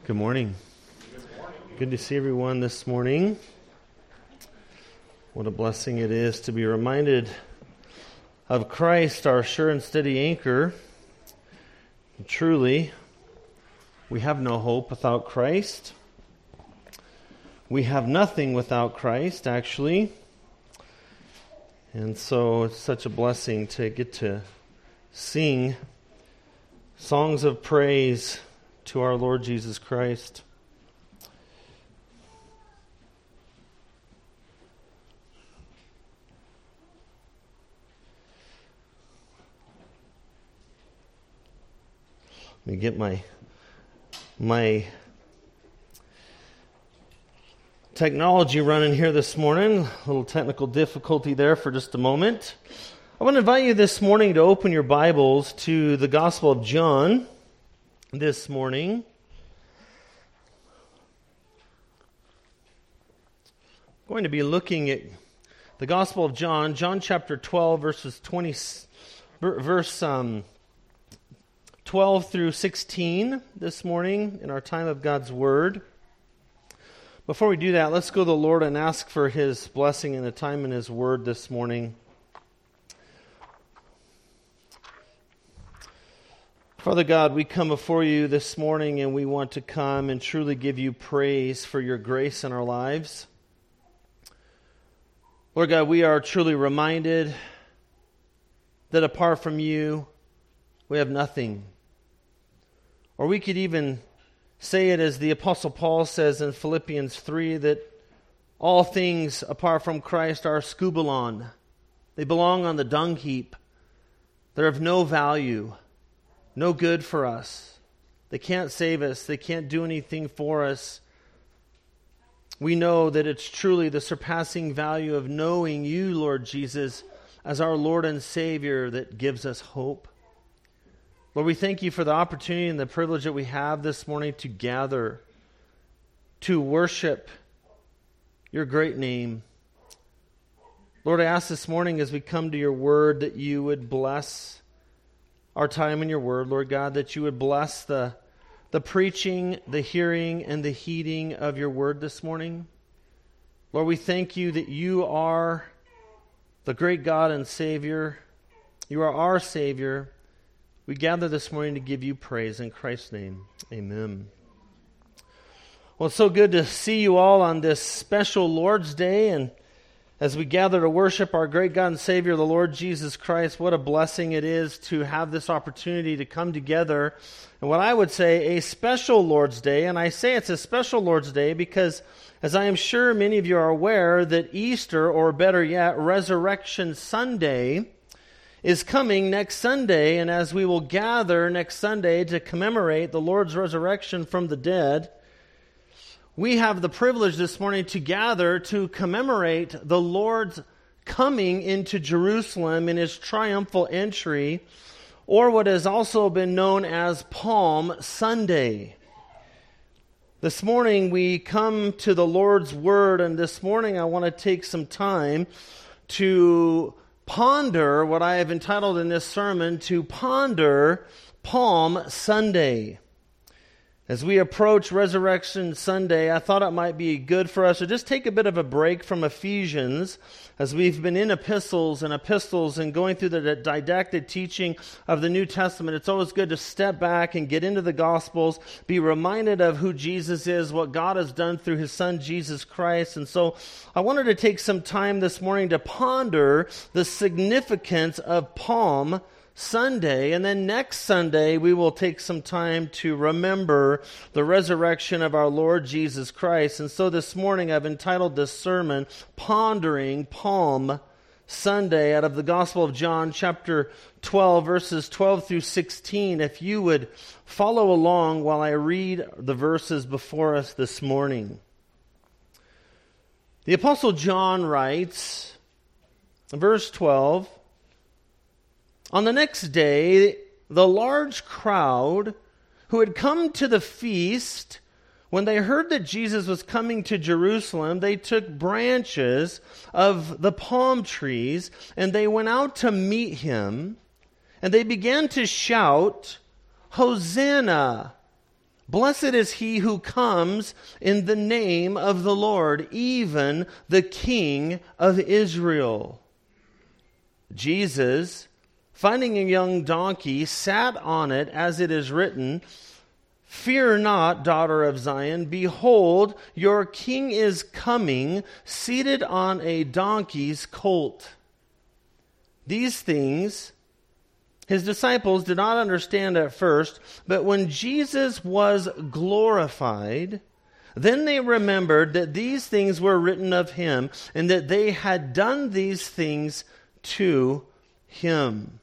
Good morning. Good to see everyone this morning. What a blessing it is to be reminded of Christ, our sure and steady anchor. And truly, we have no hope without Christ. We have nothing without Christ, actually. And so it's such a blessing to get to sing songs of praise to our Lord Jesus Christ. Let me get my technology running here this morning. A little technical difficulty there for just a moment. I want to invite you this morning to open your Bibles to the Gospel of John this morning. I'm going to be looking at the Gospel of John, John chapter 12, verse 12 through 16 this morning in our time of God's Word. Before we do that, let's go to the Lord and ask for His blessing and a time in His Word this morning. Father God, we come before you this morning and we want to come and truly give you praise for your grace in our lives. Lord God, we are truly reminded that apart from you, we have nothing. Or we could even say it as the Apostle Paul says in Philippians 3, that all things apart from Christ are skubalon. They belong on the dung heap. They're of no value. No good for us. They can't save us. They can't do anything for us. We know that it's truly the surpassing value of knowing you, Lord Jesus, as our Lord and Savior that gives us hope. Lord, we thank you for the opportunity and the privilege that we have this morning to gather, to worship your great name. Lord, I ask this morning as we come to your word that you would bless our time in your word, Lord God, that you would bless the preaching, the hearing, and the heeding of your word this morning. Lord, we thank you that you are the great God and Savior. You are our Savior. We gather this morning to give you praise in Christ's name. Amen. Well, it's so good to see you all on this special Lord's Day, and as we gather to worship our great God and Savior, the Lord Jesus Christ, what a blessing it is to have this opportunity to come together. And what I would say, a special Lord's Day. And I say it's a special Lord's Day because, as I am sure many of you are aware, that Easter, or better yet, Resurrection Sunday, is coming next Sunday. And as we will gather next Sunday to commemorate the Lord's resurrection from the dead, we have the privilege this morning to gather to commemorate the Lord's coming into Jerusalem in His triumphal entry, or what has also been known as Palm Sunday. This morning we come to the Lord's Word, and this morning I want to take some time to ponder what I have entitled in this sermon, to ponder Palm Sunday. As we approach Resurrection Sunday, I thought it might be good for us to just take a bit of a break from Ephesians, as we've been in epistles and going through the didactic teaching of the New Testament. It's always good to step back and get into the Gospels, be reminded of who Jesus is, what God has done through His Son, Jesus Christ. And so I wanted to take some time this morning to ponder the significance of Palm Sunday, and then next Sunday we will take some time to remember the resurrection of our Lord Jesus Christ. And so this morning I've entitled this sermon, Pondering Palm Sunday, out of the Gospel of John, chapter 12, verses 12 through 16. If you would follow along while I read the verses before us this morning. The Apostle John writes, verse 12, "On the next day, the large crowd who had come to the feast, when they heard that Jesus was coming to Jerusalem, they took branches of the palm trees, and they went out to meet him, and they began to shout, 'Hosanna! Blessed is he who comes in the name of the Lord, even the King of Israel. Jesus, finding a young donkey, sat on it, as it is written, Fear not, daughter of Zion. Behold, your king is coming, seated on a donkey's colt. These things his disciples did not understand at first, but when Jesus was glorified, then they remembered that these things were written of him, and that they had done these things to him.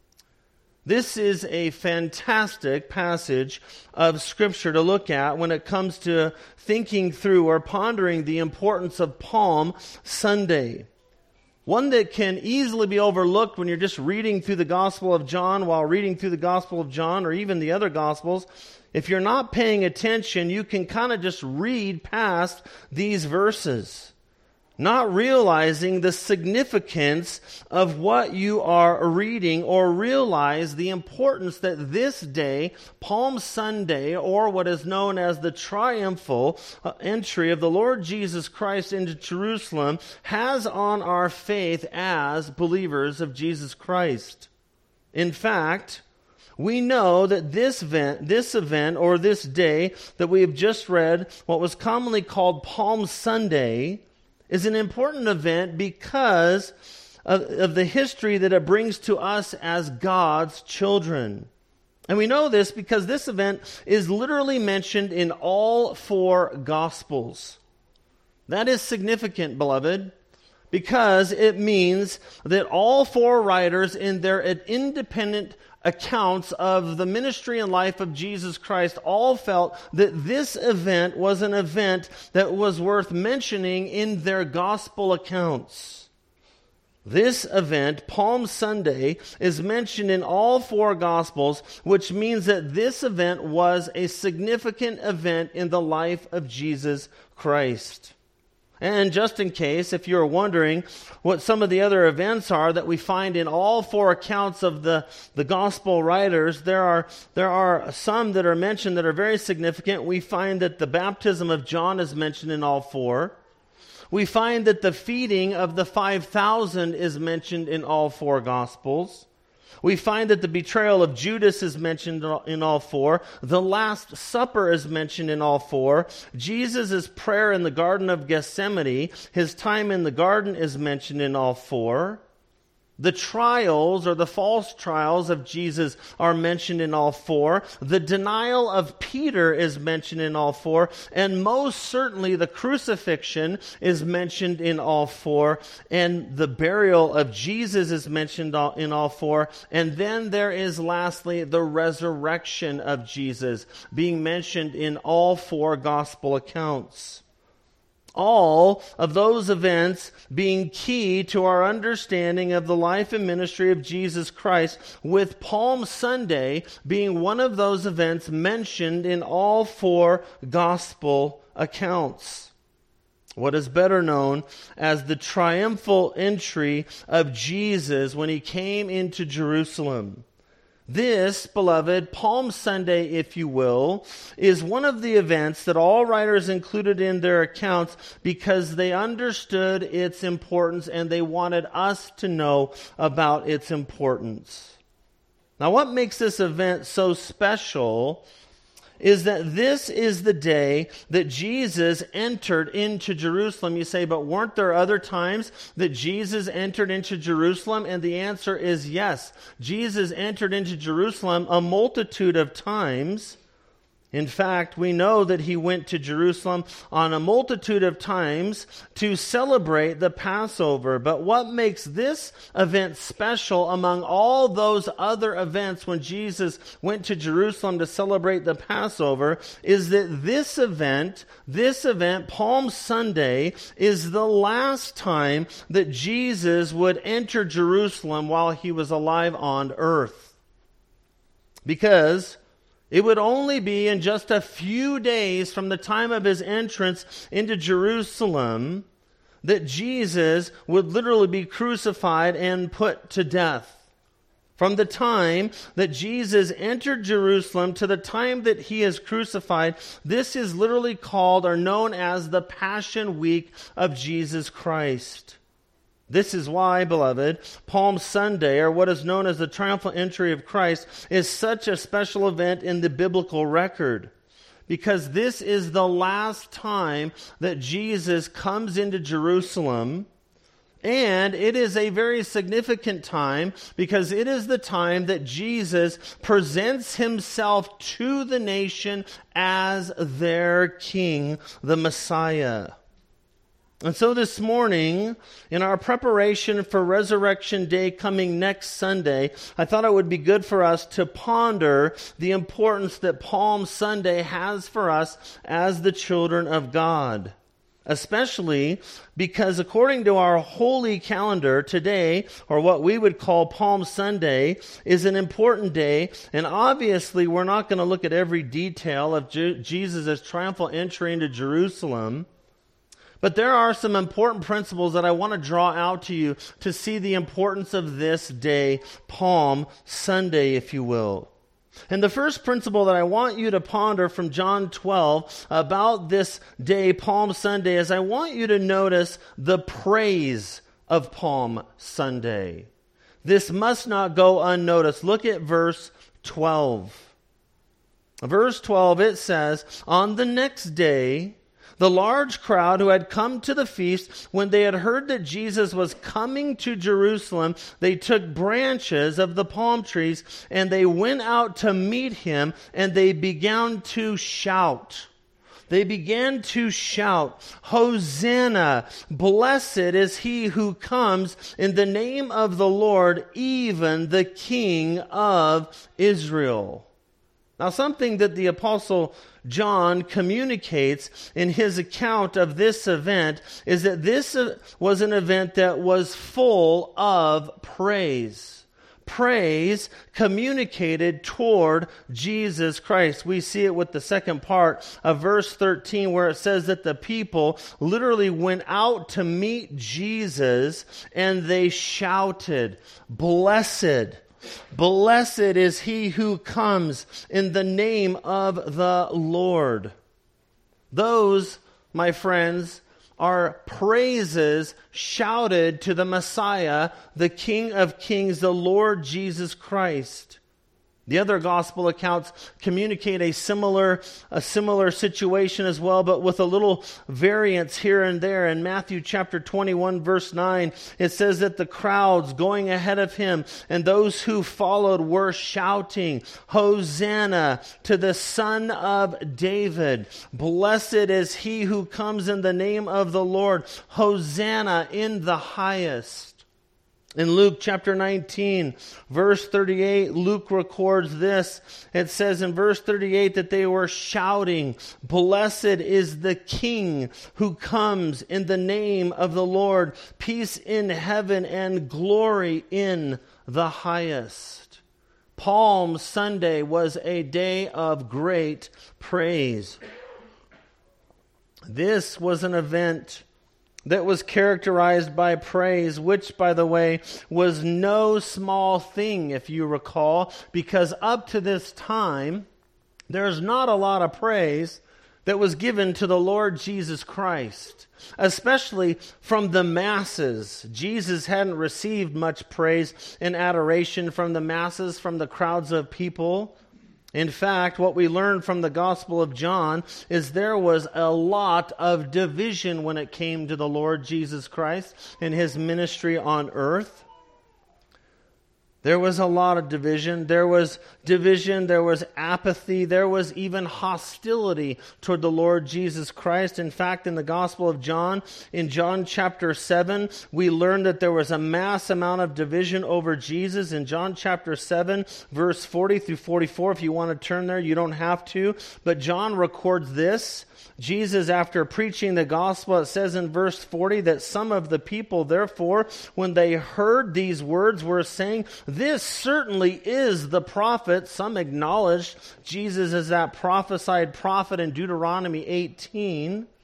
This is a fantastic passage of Scripture to look at when it comes to thinking through or pondering the importance of Palm Sunday. One that can easily be overlooked when you're just reading through the Gospel of John, while reading through the Gospel of John or even the other Gospels. If you're not paying attention, you can kind of just read past these verses, not realizing the significance of what you are reading, or realize the importance that this day, Palm Sunday, or what is known as the triumphal entry of the Lord Jesus Christ into Jerusalem, has on our faith as believers of Jesus Christ. In fact, we know that this event, or this day that we have just read, what was commonly called Palm Sunday, is an important event because of the history that it brings to us as God's children. And we know this because this event is literally mentioned in all four Gospels. That is significant, beloved, because it means that all four writers, in their independent accounts of the ministry and life of Jesus Christ, all felt that this event was an event that was worth mentioning in their gospel accounts. This event, Palm Sunday, is mentioned in all four Gospels, which means that this event was a significant event in the life of Jesus Christ. And just in case, if you're wondering what some of the other events are that we find in all four accounts of the gospel writers, there are some that are mentioned that are very significant. We find that the baptism of John is mentioned in all four. We find that the feeding of the 5,000 is mentioned in all four Gospels. We find that the betrayal of Judas is mentioned in all four. The Last Supper is mentioned in all four. Jesus' prayer in the Garden of Gethsemane, his time in the garden, is mentioned in all four. The trials, or the false trials of Jesus, are mentioned in all four. The denial of Peter is mentioned in all four. And most certainly the crucifixion is mentioned in all four. And the burial of Jesus is mentioned in all four. And then there is lastly the resurrection of Jesus being mentioned in all four gospel accounts. All of those events being key to our understanding of the life and ministry of Jesus Christ, with Palm Sunday being one of those events mentioned in all four gospel accounts. What is better known as the triumphal entry of Jesus when he came into Jerusalem. This, beloved, Palm Sunday, if you will, is one of the events that all writers included in their accounts because they understood its importance and they wanted us to know about its importance. Now, what makes this event so special is that this is the day that Jesus entered into Jerusalem. You say, but weren't there other times that Jesus entered into Jerusalem? And the answer is yes. Jesus entered into Jerusalem a multitude of times. In fact, we know that he went to Jerusalem on a multitude of times to celebrate the Passover. But what makes this event special among all those other events when Jesus went to Jerusalem to celebrate the Passover is that this event, Palm Sunday, is the last time that Jesus would enter Jerusalem while he was alive on earth. Because it would only be in just a few days from the time of his entrance into Jerusalem that Jesus would literally be crucified and put to death. From the time that Jesus entered Jerusalem to the time that he is crucified, this is literally called or known as the Passion Week of Jesus Christ. This is why, beloved, Palm Sunday, or what is known as the triumphal entry of Christ, is such a special event in the biblical record. Because this is the last time that Jesus comes into Jerusalem. And it is a very significant time because it is the time that Jesus presents himself to the nation as their king, the Messiah. And so this morning, in our preparation for Resurrection Day coming next Sunday, I thought it would be good for us to ponder the importance that Palm Sunday has for us as the children of God. Especially because according to our holy calendar, today, or what we would call Palm Sunday, is an important day. And obviously, we're not going to look at every detail of Jesus' triumphal entry into Jerusalem. But there are some important principles that I want to draw out to you to see the importance of this day, Palm Sunday, if you will. And the first principle that I want you to ponder from John 12 about this day, Palm Sunday, is I want you to notice the praise of Palm Sunday. This must not go unnoticed. Look at verse 12. Verse 12, it says, "On the next day, the large crowd who had come to the feast, when they had heard that Jesus was coming to Jerusalem, they took branches of the palm trees and they went out to meet him, and they began to shout. They began to shout, 'Hosanna! Blessed is he who comes in the name of the Lord, even the King of Israel.'" Now, something that the Apostle John communicates in his account of this event is that this was an event that was full of praise. Praise communicated toward Jesus Christ. We see it with the second part of verse 13 where it says that the people literally went out to meet Jesus and they shouted, "Blessed! Blessed is he who comes in the name of the Lord." Those, my friends, are praises shouted to the Messiah, the King of Kings, the Lord Jesus Christ. The other gospel accounts communicate a similar situation as well, but with a little variance here and there. In Matthew chapter 21, verse 9, it says that the crowds going ahead of him and those who followed were shouting, "Hosanna to the Son of David. Blessed is he who comes in the name of the Lord. Hosanna in the highest." In Luke chapter 19, verse 38, Luke records this. It says in verse 38 that they were shouting, "Blessed is the King who comes in the name of the Lord. Peace in heaven and glory in the highest." Palm Sunday was a day of great praise. This was an event that was characterized by praise, which, by the way, was no small thing, if you recall, because up to this time, there's not a lot of praise that was given to the Lord Jesus Christ, especially from the masses. Jesus hadn't received much praise and adoration from the masses, from the crowds of people. In fact, what we learn from the Gospel of John is there was a lot of division when it came to the Lord Jesus Christ and his ministry on earth. There was a lot of division. There was apathy. There was even hostility toward the Lord Jesus Christ. In fact, in the Gospel of John, in John chapter 7, we learn that there was a mass amount of division over Jesus. In John chapter 7, verse 40 through 44, if you want to turn there, you don't have to. But John records this. Jesus, after preaching the gospel, it says in verse 40 that some of the people, therefore, when they heard these words, were saying, "This certainly is the prophet." Some acknowledged Jesus as that prophesied prophet in Deuteronomy 18.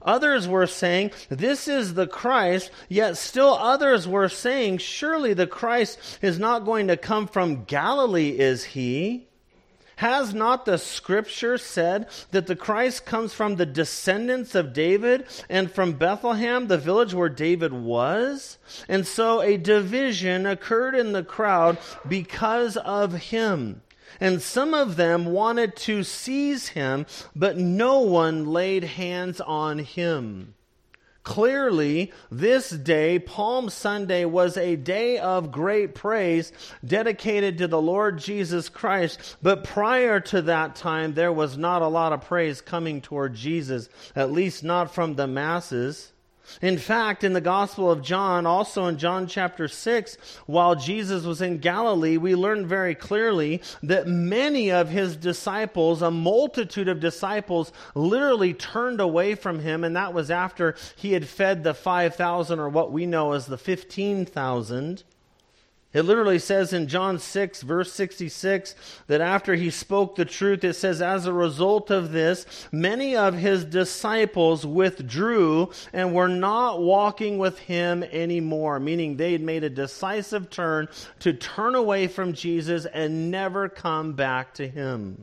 Others were saying, this is the Christ, yet still others were saying, surely the Christ is not going to come from Galilee, is he? Has not the Scripture said that the Christ comes from the descendants of David and from Bethlehem, the village where David was? And so a division occurred in the crowd because of him. And some of them wanted to seize him, but no one laid hands on him. Clearly, this day, Palm Sunday, was a day of great praise dedicated to the Lord Jesus Christ. But prior to that time, there was not a lot of praise coming toward Jesus, at least not from the masses. In fact, in the Gospel of John, also in John chapter 6, while Jesus was in Galilee, we learn very clearly that many of his disciples, a multitude of disciples, literally turned away from him, and that was after he had fed the 5,000, or what we know as the 15,000. It literally says in John 6, verse 66, that after he spoke the truth, it says, as a result of this, many of his disciples withdrew and were not walking with him anymore, meaning they had made a decisive turn to turn away from Jesus and never come back to him.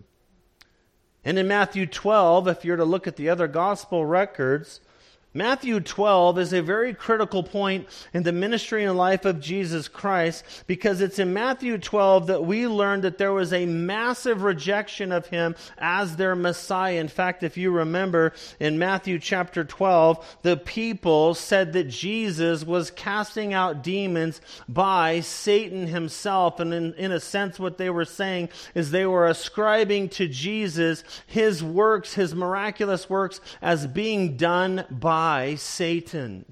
And in Matthew 12, if you're to look at the other gospel records, Matthew 12 is a very critical point in the ministry and life of Jesus Christ, because it's in Matthew 12 that we learn that there was a massive rejection of him as their Messiah. In fact, if you remember in Matthew chapter 12, the people said that Jesus was casting out demons by Satan himself. And in a sense, what they were saying is they were ascribing to Jesus his works, his miraculous works, as being done by Satan.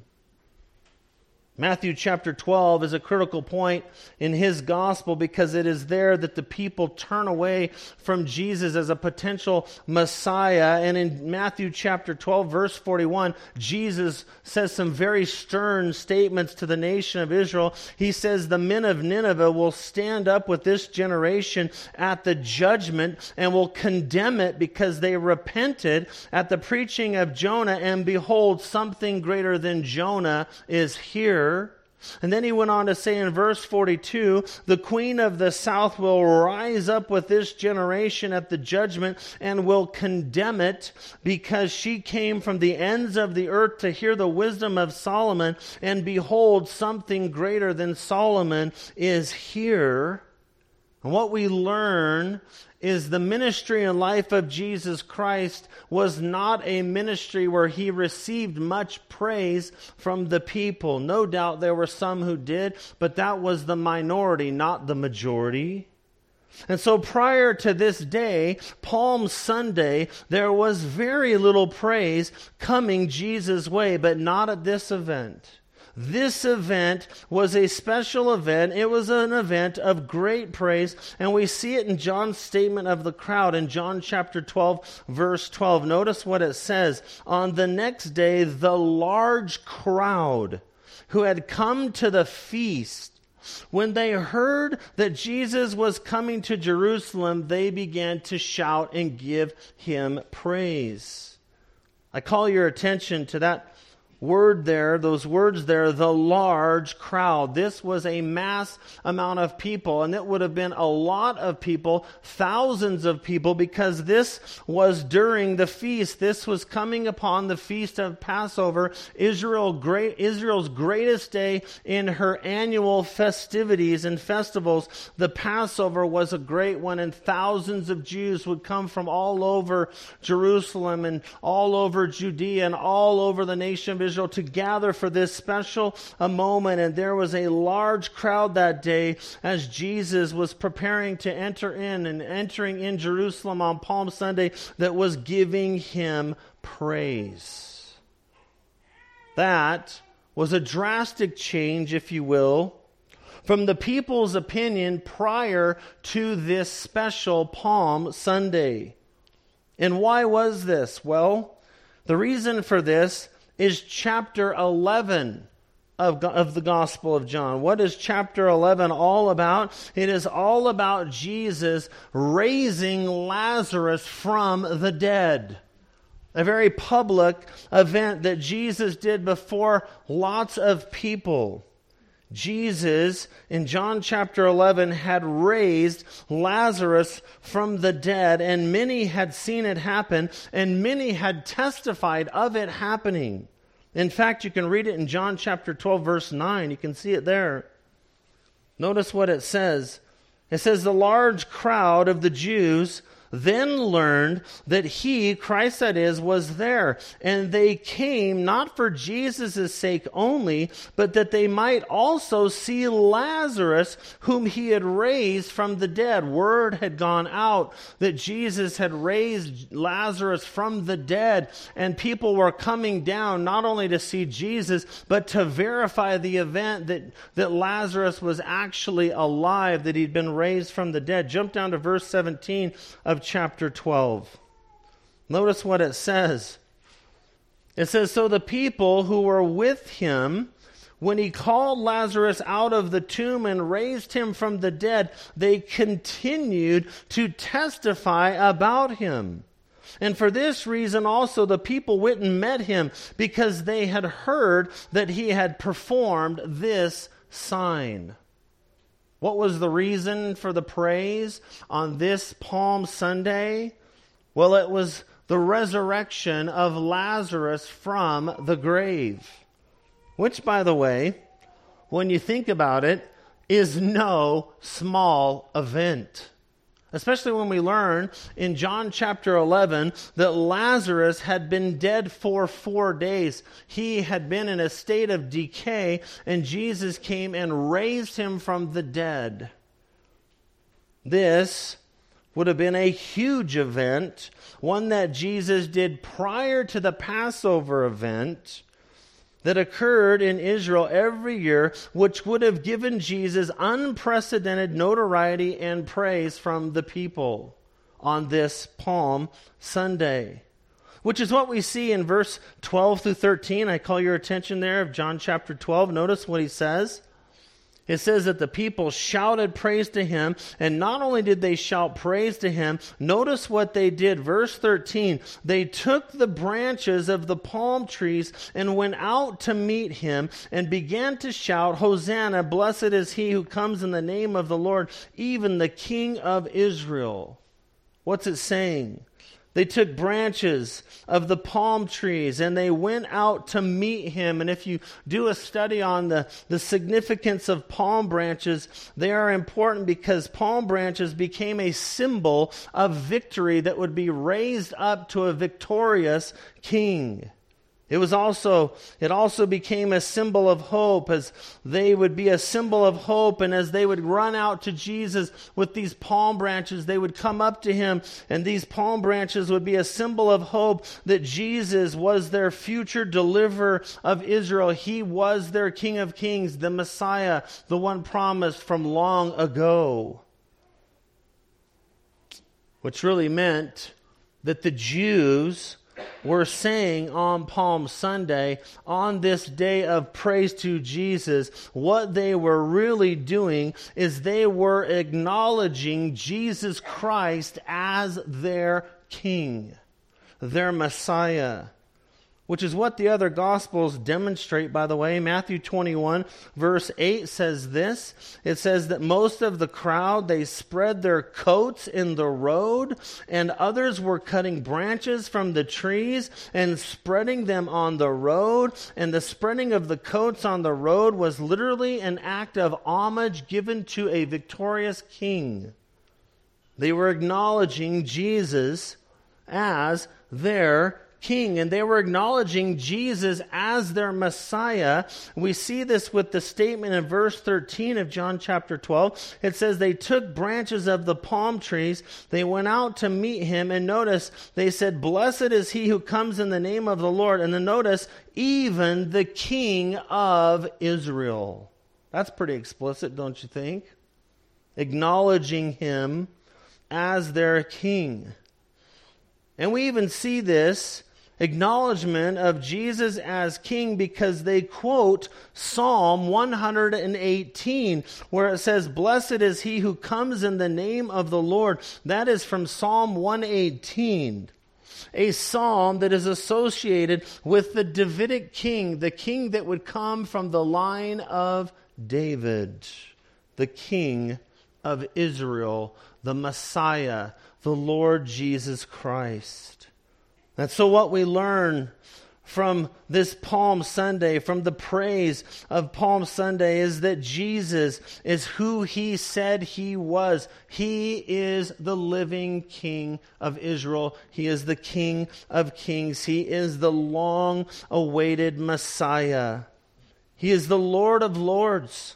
Matthew chapter 12 is a critical point in his gospel because it is there that the people turn away from Jesus as a potential Messiah. And in Matthew chapter 12, verse 41, Jesus says some very stern statements to the nation of Israel. He says, the men of Nineveh will stand up with this generation at the judgment and will condemn it because they repented at the preaching of Jonah, and behold, something greater than Jonah is here. And then he went on to say in verse 42, the queen of the south will rise up with this generation at the judgment and will condemn it, because she came from the ends of the earth to hear the wisdom of Solomon, and behold, something greater than Solomon is here. And what we learn is the ministry and life of Jesus Christ was not a ministry where he received much praise from the people. No doubt there were some who did, but that was the minority, not the majority. And so prior to this day, Palm Sunday, there was very little praise coming Jesus' way, but not at this event. This event was a special event. It was an event of great praise, and we see it in John's statement of the crowd in John chapter 12, verse 12. Notice what it says. On the next day, the large crowd who had come to the feast, when they heard that Jesus was coming to Jerusalem, they began to shout and give him praise. I call your attention to that word there, those words there, the large crowd. This was a mass amount of people, and it would have been a lot of people, thousands of people, because this was during the feast. This was coming upon the feast of Passover, Israel's greatest day in her annual festivities and festivals. The Passover was a great one, and thousands of Jews would come from all over Jerusalem and all over Judea and all over the nation of Israel to gather for this special moment. And there was a large crowd that day as Jesus was preparing to enter in and entering in Jerusalem on Palm Sunday that was giving him praise. That was a drastic change, if you will, from the people's opinion prior to this special Palm Sunday. And why was this? Well, the reason for this is chapter 11 of the Gospel of John. What is chapter 11 all about? It is all about Jesus raising Lazarus from the dead. a very public event that Jesus did before lots of people. Jesus, in John chapter 11, had raised Lazarus from the dead, and many had seen it happen, and many had testified of it happening. In fact, you can read it in John chapter 12, verse 9. You can see it there. Notice what it says. It says, the large crowd of the Jews then learned that he, Christ that is, was there. And they came not for Jesus' sake only, but that they might also see Lazarus, whom he had raised from the dead. Word had gone out that Jesus had raised Lazarus from the dead. And people were coming down not only to see Jesus, but to verify the event that Lazarus was actually alive, that he'd been raised from the dead. Jump down to verse 17 of chapter 12. Notice what it says. It says, so the people who were with him, when he called Lazarus out of the tomb and raised him from the dead, they continued to testify about him. And for this reason also the people went and met him, because they had heard that he had performed this sign. What was the reason for the praise on this Palm Sunday? Well, it was the resurrection of Lazarus from the grave. Which, by the way, when you think about it, is no small event. Especially when we learn in John chapter 11 that Lazarus had been dead for 4 days. He had been in a state of decay, and Jesus came and raised him from the dead. This would have been a huge event, one that Jesus did prior to the Passover event that occurred in Israel every year, which would have given Jesus unprecedented notoriety and praise from the people on this Palm Sunday. Which is what we see in verse 12 through 13. I call your attention there of John chapter 12. Notice what he says. It says that the people shouted praise to him, and not only did they shout praise to him, notice what they did. Verse 13, they took the branches of the palm trees and went out to meet him and began to shout, Hosanna, blessed is he who comes in the name of the Lord, even the King of Israel. What's it saying? They took branches of the palm trees and they went out to meet him. And if you do a study on the significance of palm branches, they are important because palm branches became a symbol of victory that would be raised up to a victorious king. It also became a symbol of hope, as they would be a symbol of hope, and as they would run out to Jesus with these palm branches, they would come up to him, and these palm branches would be a symbol of hope that Jesus was their future deliverer of Israel. He was their King of Kings, the Messiah, the one promised from long ago. Which really meant that the Jews were saying on Palm Sunday, on this day of praise to Jesus, what they were really doing is they were acknowledging Jesus Christ as their King, their Messiah. Which is what the other Gospels demonstrate, by the way. Matthew 21, verse 8 says this. It says that most of the crowd, they spread their coats in the road, and others were cutting branches from the trees and spreading them on the road. And the spreading of the coats on the road was literally an act of homage given to a victorious king. They were acknowledging Jesus as their King, and they were acknowledging Jesus as their Messiah. We see this with the statement in verse 13 of John chapter 12. It says they took branches of the palm trees, they went out to meet him, and notice they said, blessed is he who comes in the name of the Lord. And then notice, even the King of Israel. That's pretty explicit, don't you think? Acknowledging him as their king. And we even see this acknowledgement of Jesus as king because they quote Psalm 118, where it says, blessed is he who comes in the name of the Lord. That is from Psalm 118. a psalm that is associated with the Davidic king, the king that would come from the line of David, the king of Israel, the Messiah, the Lord Jesus Christ. And so what we learn from this Palm Sunday, from the praise of Palm Sunday, is that Jesus is who he said he was. He is the living King of Israel. He is the King of Kings. He is the long-awaited Messiah. He is the Lord of Lords.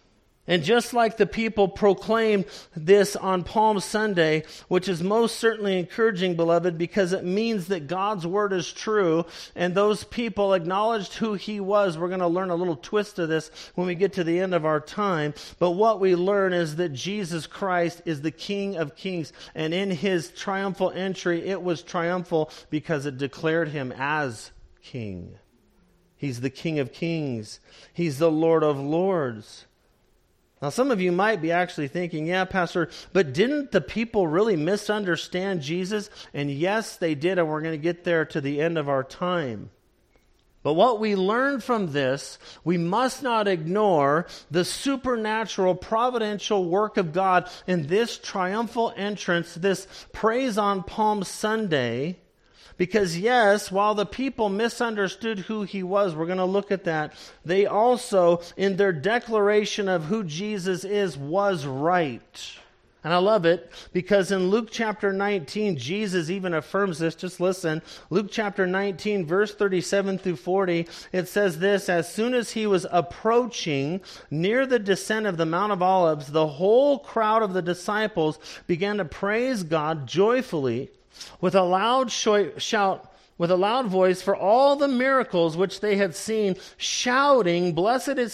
And just like the people proclaimed this on Palm Sunday, which is most certainly encouraging, beloved, because it means that God's word is true, and those people acknowledged who he was. We're going to learn a little twist of this when we get to the end of our time. But what we learn is that Jesus Christ is the King of Kings, and in his triumphal entry, it was triumphal because it declared him as King. He's the King of Kings. He's the Lord of Lords. Now, some of you might be actually thinking, yeah, Pastor, but didn't the people really misunderstand Jesus? And yes, they did, and we're going to get there to the end of our time. But what we learn from this, we must not ignore the supernatural, providential work of God in this triumphal entrance, this praise on Palm Sunday. Because yes, while the people misunderstood who he was, we're going to look at that, they also, in their declaration of who Jesus is, was right. And I love it because in Luke chapter 19, Jesus even affirms this. Just listen. Luke chapter 19, verse 37 through 40, it says this: as soon as he was approaching near the descent of the Mount of Olives, the whole crowd of the disciples began to praise God joyfully with a loud shout, with a loud voice, for all the miracles which they had seen, shouting, Blessed is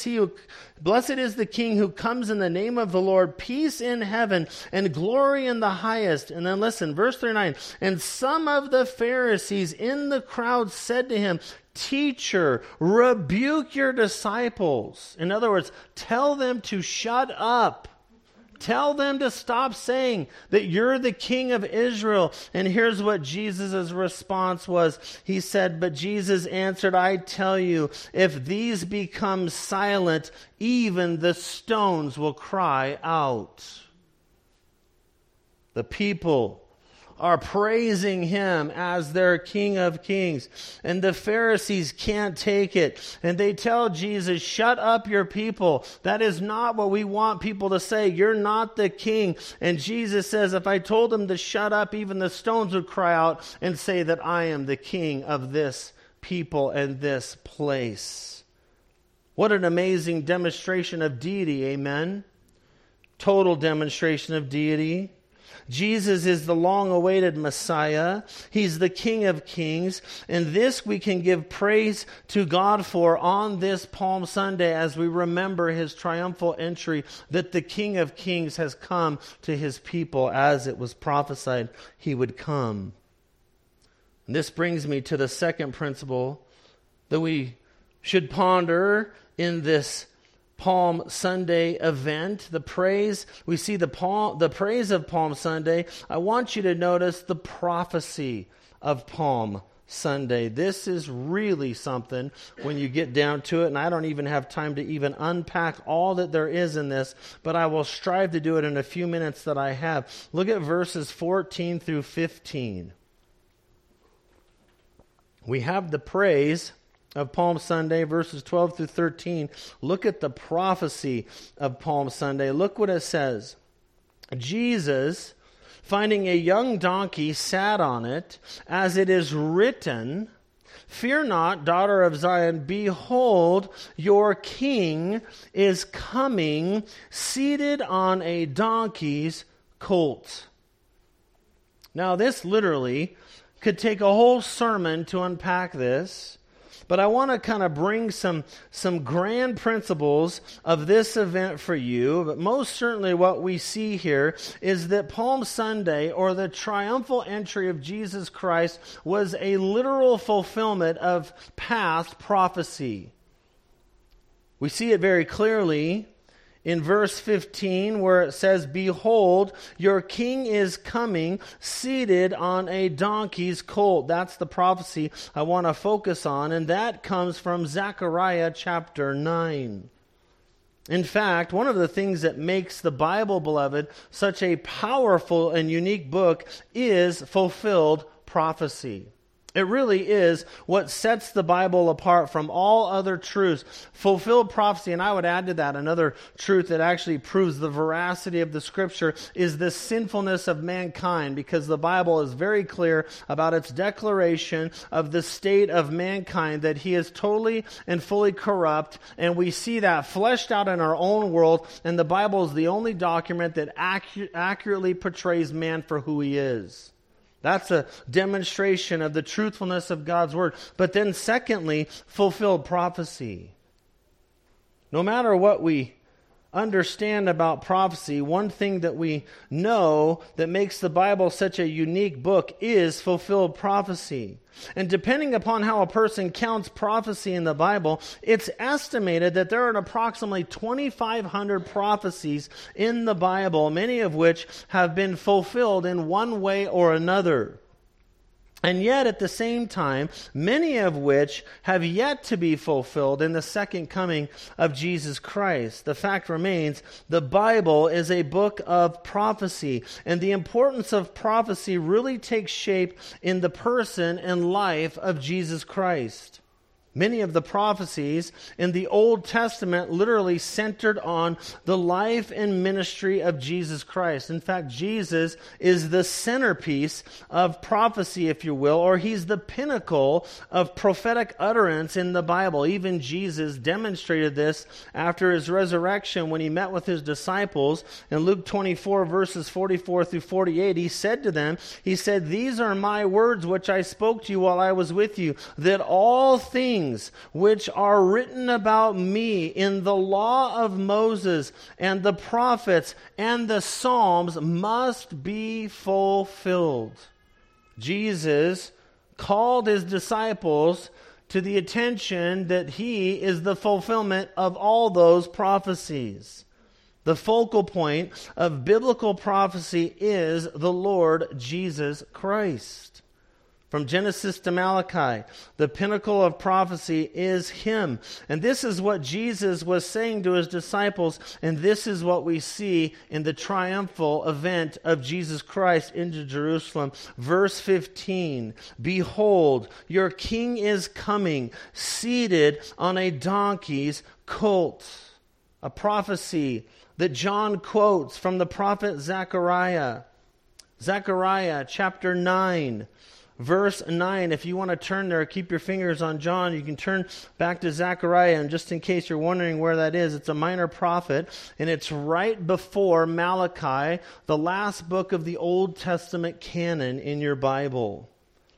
the King who comes in the name of the Lord, peace in heaven and glory in the highest. And then listen, verse 39, and some of the Pharisees in the crowd said to him, Teacher, rebuke your disciples. In other words, tell them to shut up. Tell them to stop saying that you're the King of Israel. And here's what Jesus' response was. He said, but Jesus answered, I tell you, if these become silent, even the stones will cry out. The people are praising him as their King of Kings. And the Pharisees can't take it. And they tell Jesus, shut up your people. That is not what we want people to say. You're not the king. And Jesus says, if I told them to shut up, even the stones would cry out and say that I am the king of this people and this place. What an amazing demonstration of deity, amen? Total demonstration of deity. Jesus is the long-awaited Messiah. He's the King of Kings. And this we can give praise to God for on this Palm Sunday as we remember his triumphal entry, that the King of Kings has come to his people as it was prophesied he would come. And this brings me to the second principle that we should ponder in this Palm Sunday event, the praise. We see the praise of Palm Sunday. I want you to notice the prophecy of Palm Sunday. This is really something when you get down to it, and I don't even have time to even unpack all that there is in this, but I will strive to do it in a few minutes that I have. Look at verses 14 through 15. We have the praise of Palm Sunday, verses 12 through 13. Look at the prophecy of Palm Sunday. Look what it says. Jesus, finding a young donkey, sat on it, as it is written, Fear not, daughter of Zion, behold, your king is coming, seated on a donkey's colt. Now, this literally could take a whole sermon to unpack this. But I want to kind of bring some grand principles of this event for you. But most certainly what we see here is that Palm Sunday, or the triumphal entry of Jesus Christ, was a literal fulfillment of past prophecy. We see it very clearly in verse 15 where it says, "Behold, your king is coming, seated on a donkey's colt." That's the prophecy I want to focus on, and that comes from Zechariah chapter 9. In fact, one of the things that makes the Bible, beloved, such a powerful and unique book is fulfilled prophecy. It really is what sets the Bible apart from all other truths. Fulfilled prophecy, and I would add to that another truth that actually proves the veracity of the Scripture, is the sinfulness of mankind, because the Bible is very clear about its declaration of the state of mankind, that he is totally and fully corrupt, and we see that fleshed out in our own world, and the Bible is the only document that accurately portrays man for who he is. That's a demonstration of the truthfulness of God's Word. But then secondly, fulfilled prophecy. No matter what we understand about prophecy, one thing that we know that makes the Bible such a unique book is fulfilled prophecy. And depending upon how a person counts prophecy in the Bible, it's estimated that there are approximately 2,500 prophecies in the Bible, many of which have been fulfilled in one way or another. And yet, at the same time, many of which have yet to be fulfilled in the second coming of Jesus Christ. The fact remains, the Bible is a book of prophecy, and the importance of prophecy really takes shape in the person and life of Jesus Christ. Many of the prophecies in the Old Testament literally centered on the life and ministry of Jesus Christ. In fact, Jesus is the centerpiece of prophecy, if you will, or he's the pinnacle of prophetic utterance in the Bible. Even Jesus demonstrated this after his resurrection when he met with his disciples. In Luke 24, verses 44 through 48, he said to them, he said, "These are my words which I spoke to you while I was with you, that all things which are written about me in the law of Moses and the prophets and the Psalms must be fulfilled." Jesus called his disciples to the attention that he is the fulfillment of all those prophecies. The focal point of biblical prophecy is the Lord Jesus Christ. From Genesis to Malachi, the pinnacle of prophecy is him. And this is what Jesus was saying to his disciples, and this is what we see in the triumphal event of Jesus Christ into Jerusalem. Verse 15, "Behold, your king is coming, seated on a donkey's colt." A prophecy that John quotes from the prophet Zechariah. Zechariah chapter 9. Verse 9, if you want to turn there, keep your fingers on John. You can turn back to Zechariah, and just in case you're wondering where that is, it's a minor prophet, and it's right before Malachi, the last book of the Old Testament canon in your Bible.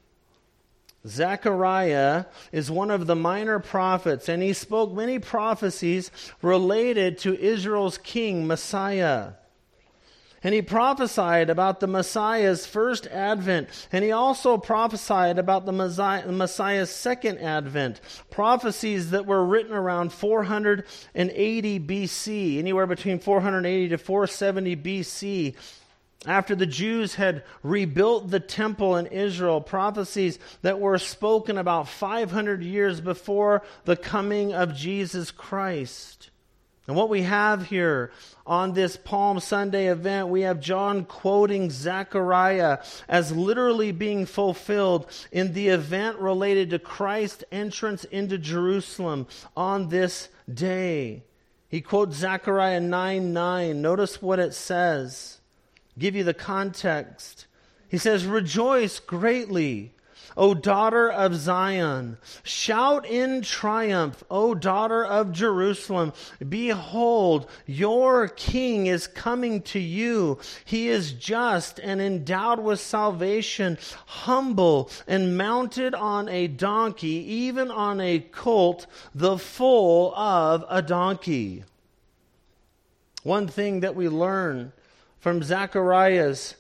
Zechariah is one of the minor prophets, and he spoke many prophecies related to Israel's king, Messiah. And he prophesied about the Messiah's first advent. And he also prophesied about the Messiah's second advent. Prophecies that were written around 480 BC, anywhere between 480 to 470 BC. After the Jews had rebuilt the temple in Israel, prophecies that were spoken about 500 years before the coming of Jesus Christ. And what we have here on this Palm Sunday event, we have John quoting Zechariah as literally being fulfilled in the event related to Christ's entrance into Jerusalem on this day. He quotes Zechariah 9:9. Notice what it says. Give you the context. He says, "Rejoice greatly, O daughter of Zion. Shout in triumph, O daughter of Jerusalem. Behold, your king is coming to you. He is just and endowed with salvation, humble and mounted on a donkey, even on a colt, the foal of a donkey." One thing that we learn from Zechariah's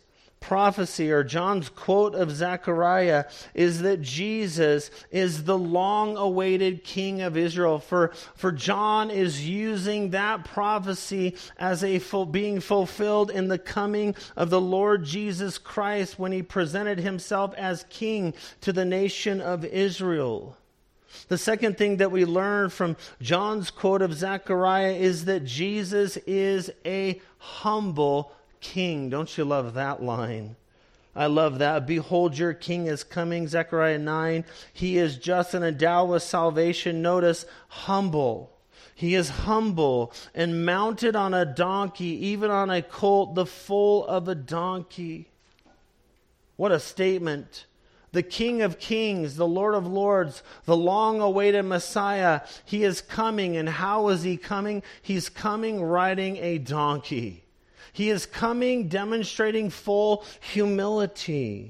prophecy or John's quote of Zechariah is that Jesus is the long-awaited King of Israel. For John is using that prophecy as being fulfilled in the coming of the Lord Jesus Christ when he presented himself as King to the nation of Israel. The second thing that we learn from John's quote of Zechariah is that Jesus is a humble King. Don't you love that line? I love that. Behold, your King is coming, Zechariah 9. He is just and endowed with salvation. Notice, humble. He is humble and mounted on a donkey, even on a colt, the foal of a donkey. What a statement. The King of Kings, the Lord of Lords, the long-awaited Messiah, he is coming. And how is he coming? He's coming riding a donkey. He is coming demonstrating full humility.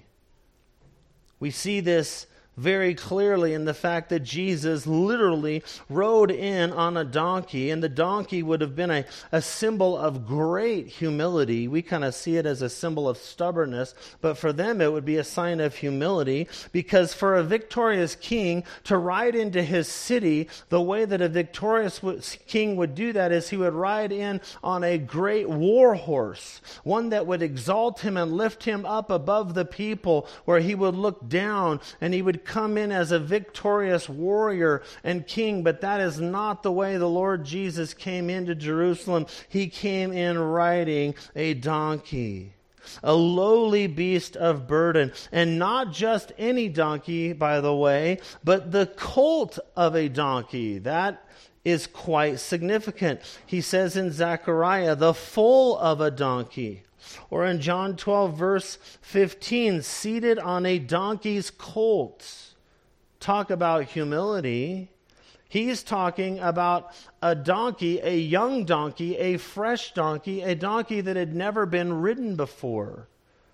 We see this very clearly in the fact that Jesus literally rode in on a donkey, and the donkey would have been a symbol of great humility. We kind of see it as a symbol of stubbornness, but for them it would be a sign of humility, because for a victorious king to ride into his city, the way that a victorious king would do that is he would ride in on a great war horse, one that would exalt him and lift him up above the people, where he would look down and he would come in as a victorious warrior and king. But that is not the way the Lord Jesus came into Jerusalem. He came in riding a donkey, a lowly beast of burden. And not just any donkey, by the way, but the colt of a donkey. That is quite significant. He says in Zechariah, the foal of a donkey. Or in John 12, verse 15, seated on a donkey's colt. Talk about humility. He's talking about a donkey, a young donkey, a fresh donkey, a donkey that had never been ridden before.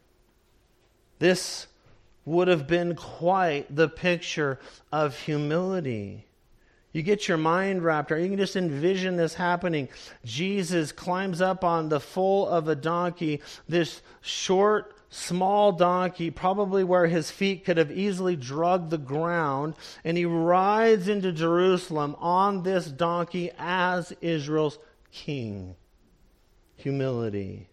This would have been quite the picture of humility. You get your mind wrapped around. You can just envision this happening. Jesus climbs up on the foal of a donkey, this short, small donkey, probably where his feet could have easily drugged the ground, and he rides into Jerusalem on this donkey as Israel's king. Humility.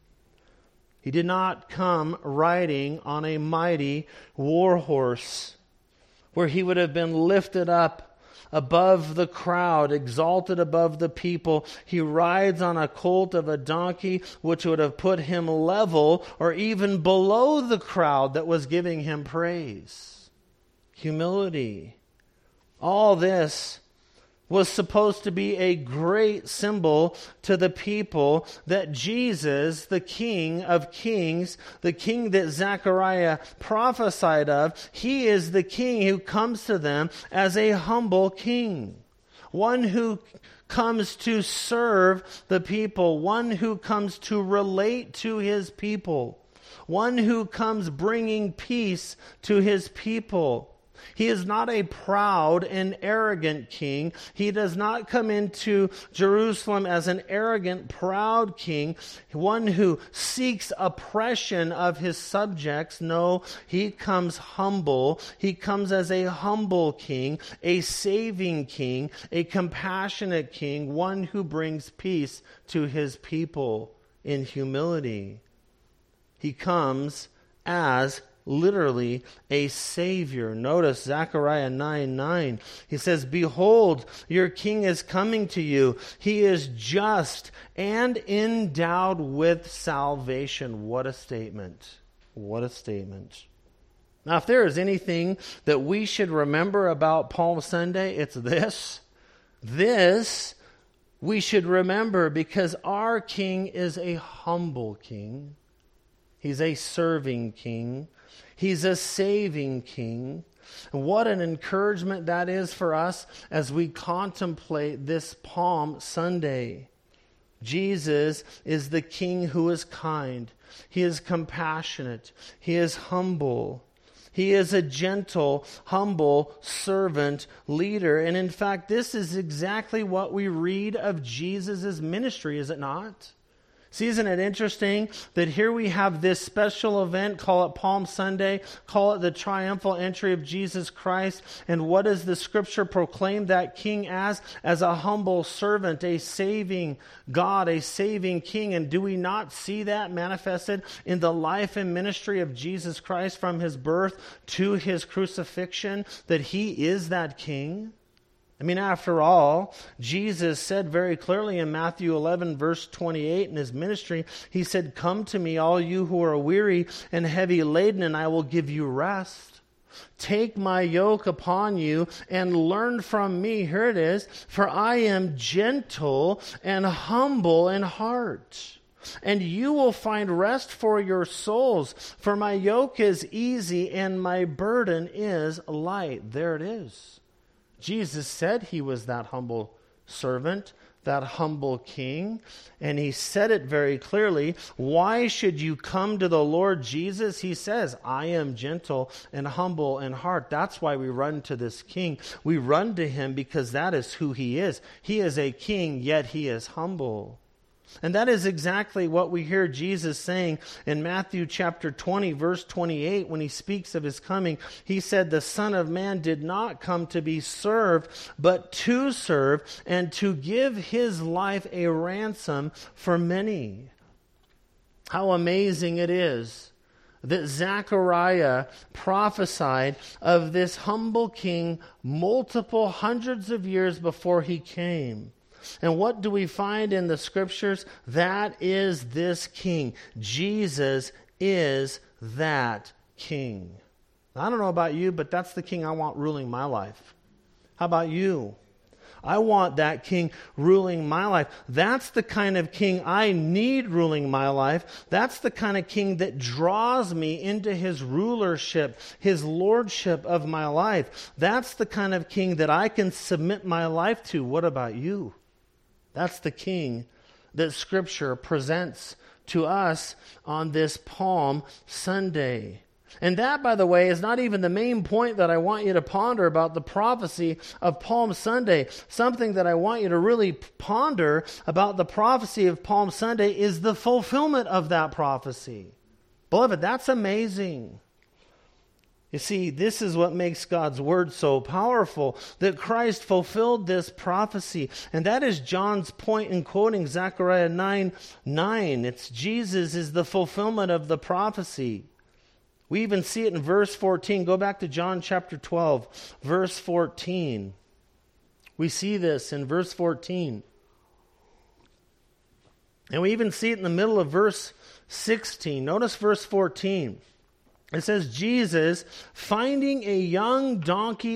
He did not come riding on a mighty war horse, where he would have been lifted up above the crowd, exalted above the people. He rides on a colt of a donkey, which would have put him level or even below the crowd that was giving him praise. Humility. All this was supposed to be a great symbol to the people that Jesus, the King of Kings, the King that Zechariah prophesied of, he is the King who comes to them as a humble King. One who comes to serve the people. One who comes to relate to his people. One who comes bringing peace to his people. He is not a proud and arrogant king. He does not come into Jerusalem as an arrogant, proud king, one who seeks oppression of his subjects. No, he comes humble. He comes as a humble king, a saving king, a compassionate king, one who brings peace to his people in humility. He comes as literally a savior. Notice Zechariah 9:9. He says, behold, your king is coming to you. He is just and endowed with salvation. What a statement. What a statement. Now, if there is anything that we should remember about Palm Sunday, it's this. This we should remember, because our king is a humble king. He's a serving king. He's a saving king. And what an encouragement that is for us as we contemplate this Palm Sunday. Jesus is the King who is kind. He is compassionate. He is humble. He is a gentle, humble servant leader. And in fact, this is exactly what we read of Jesus' ministry, is it not? See, isn't it interesting that here we have this special event, call it Palm Sunday, call it the triumphal entry of Jesus Christ, and what does the Scripture proclaim that King as? As a humble servant, a saving God, a saving King. And do we not see that manifested in the life and ministry of Jesus Christ from His birth to His crucifixion, that He is that King? I mean, after all, Jesus said very clearly in Matthew 11, verse 28 in His ministry, He said, "Come to me, all you who are weary and heavy laden, and I will give you rest. Take my yoke upon you and learn from me." Here it is. "For I am gentle and humble in heart, and you will find rest for your souls. For my yoke is easy and my burden is light." There it is. Jesus said He was that humble servant, that humble King, and He said it very clearly. Why should you come to the Lord Jesus? He says, "I am gentle and humble in heart." That's why we run to this King. We run to Him because that is who He is. He is a King, yet He is humble. And that is exactly what we hear Jesus saying in Matthew chapter 20, verse 28, when He speaks of His coming. He said, "The Son of Man did not come to be served, but to serve, and to give His life a ransom for many." How amazing it is that Zechariah prophesied of this humble King multiple hundreds of years before He came. And what do we find in the Scriptures? That is this King. Jesus is that King. I don't know about you, but that's the King I want ruling my life. How about you? I want that King ruling my life. That's the kind of King I need ruling my life. That's the kind of King that draws me into His rulership, His lordship of my life. That's the kind of King that I can submit my life to. What about you? That's the King that Scripture presents to us on this Palm Sunday. And that, by the way, is not even the main point that I want you to ponder about the prophecy of Palm Sunday. Something that I want you to really ponder about the prophecy of Palm Sunday is the fulfillment of that prophecy. Beloved, that's amazing. You see, this is what makes God's Word so powerful, that Christ fulfilled this prophecy. And that is John's point in quoting Zechariah 9:9. It's Jesus is the fulfillment of the prophecy. We even see it in verse 14. Go back to John chapter 12, verse 14. We see this in verse 14. And we even see it in the middle of verse 16. Notice verse 14. It says, "Jesus, finding a young donkey